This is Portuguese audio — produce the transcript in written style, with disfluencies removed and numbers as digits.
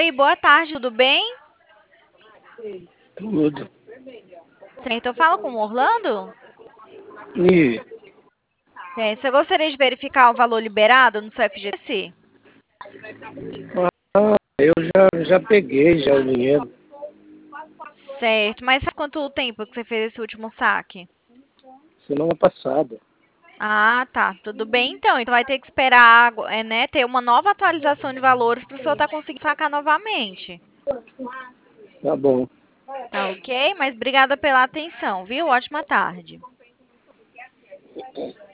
Oi, boa tarde, tudo bem? Tudo. Certo, eu falo com o Orlando? E Você gostaria de verificar o valor liberado no seu FGTS? eu já peguei já o dinheiro Certo, mas faz quanto tempo que você fez esse último saque? semana passada. Ah, tá, tudo bem então. Então vai ter que esperar, né, ter uma nova atualização de valores para o senhor estar conseguindo sacar novamente. Tá bom. Tá ok? Mas obrigada pela atenção, viu? Ótima tarde.